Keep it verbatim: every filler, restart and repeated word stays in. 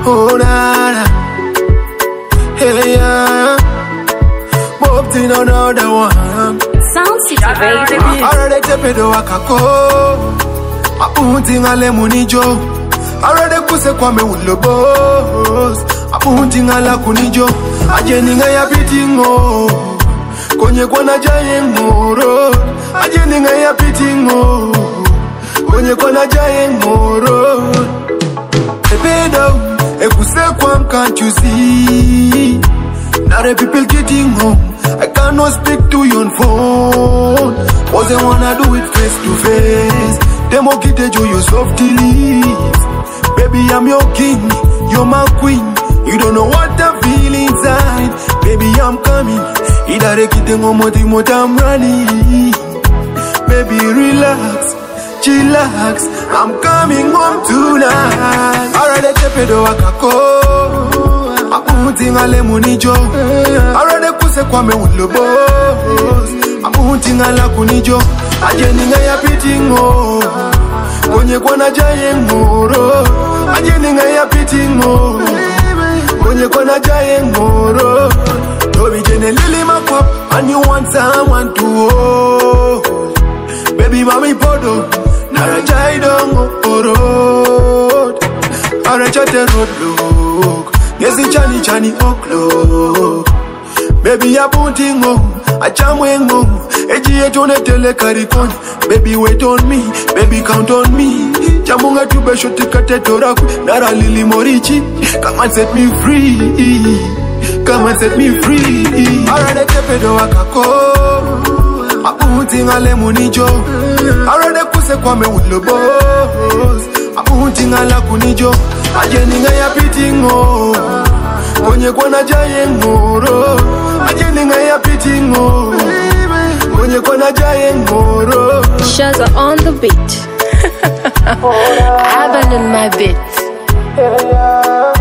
Oh na na, hey yeah, both in another one. Sound City, baby. Already tepedo wakako, apunti ngale munijo. Already kuse kwa me ulobos, apunti ngala kunijo. Ajeni ngaya pitingo, konye kwa na jaye ngoro. Ajeni ngaya pitingo, konye kwa na jaye ngoro. Tepedo, ekuse kwa can't you see? Now the people getting home, I cannot speak to you on phone, cause they wanna do it face to face. Demo get you, you softly. Baby, I'm your king, you're my queen. You don't know what I feel inside. Baby, I'm coming. Idare kite ngomoti mota I'm running. Baby, relax, chillax, I'm coming home tonight. Already tepedo wakako, apunti ngale munijo. Already kuse kwa me ulobos, apunti ngala kunijo. Ajeni ngaya pitingo, konye kwa na jaye ngoro. Ajeni ngaya pitingo, konye kwa na jaye ngoro. Tobi jene lili makwap, and you want someone to hold. Baby mami podo, nara jai dongo oro. Ara chate road look, yesi chani chani o'clock. Baby ya puntingo, achamwe ngo. Eji etone tele karikon. Baby wait on me, baby count on me. Chamunga tube shoti kate toraku, nara lili morichi. Come and set me free, come and set me free. Already tepedo wakako, apunti ngale munijo. Already kuse kwa me ulobos, apunti ngala kunijo. Ajeni ngaya pitingo, konye kwa na jaye ngoro. Ajeni ngaya pitingo, konye kwa na jaye ngoro. Shazza on the beat. Abandon my beat.